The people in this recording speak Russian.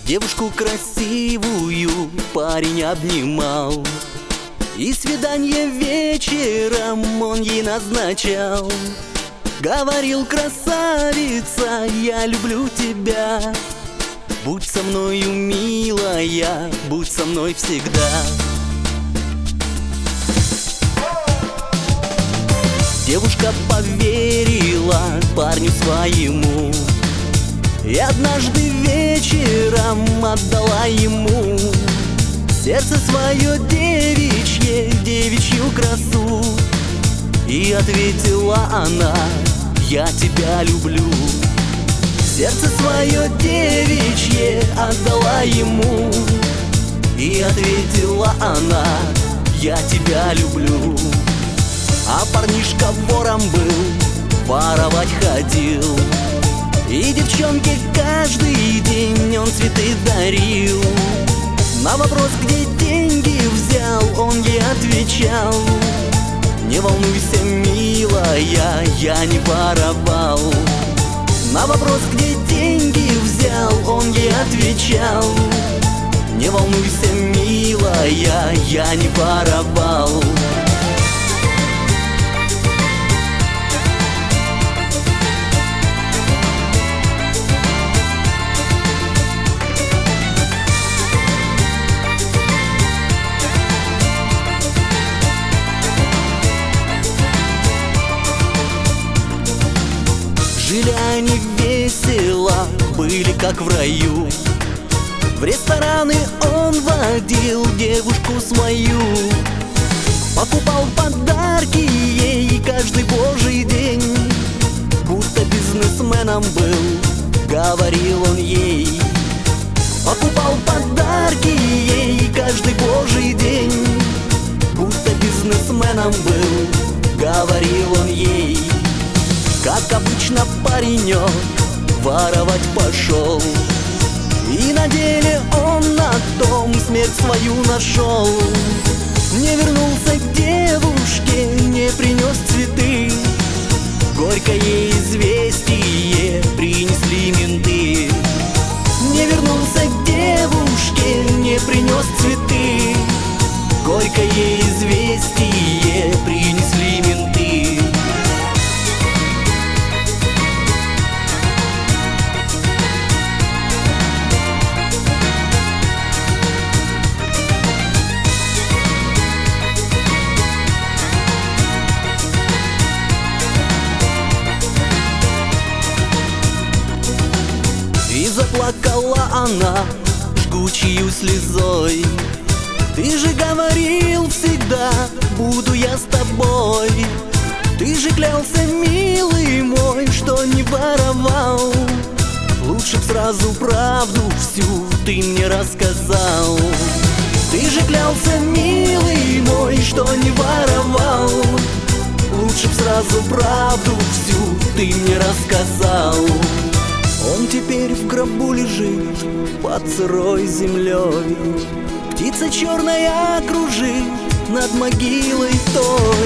Девушку красивую парень обнимал, и свидание вечером он ей назначал. Говорил: красавица, я люблю тебя, будь со мною, милая, будь со мной всегда. Девушка поверила парню своему и однажды вечером отдала ему сердце свое девичье, девичью красу. И ответила она: я тебя люблю. Сердце свое девичье отдала ему, и ответила она: я тебя люблю. А парнишка вором был, воровать ходил, и девчонке каждый день он цветы дарил. На вопрос, где деньги взял, он ей отвечал: не волнуйся, милая, я не воровал. На вопрос, где деньги взял, он ей отвечал: не волнуйся, милая, я не воровал. Жили они весело, были как в раю. В рестораны он водил девушку свою, покупал подарки ей каждый божий день. Будто бизнесменом был, говорил он ей. Покупал подарки ей каждый божий день. Будто бизнесменом был, говорил он ей. Как обычно паренек воровать пошел, и на деле он на том смерть свою нашел. Не вернулся к девушке, не принес цветы. Горькое известие принесли менты. Не вернулся к девушке, не принес цветы. Горькое известие принесли менты. И заплакала она жгучей слезой: ты же говорил всегда, буду я с тобой. Ты же клялся, милый мой, что не воровал. Лучше б сразу правду всю ты мне рассказал. Ты же клялся, милый мой, что не воровал. Лучше б сразу правду всю ты мне рассказал. Он теперь в гробу лежит под сырой землей. Птица черная кружит над могилой той.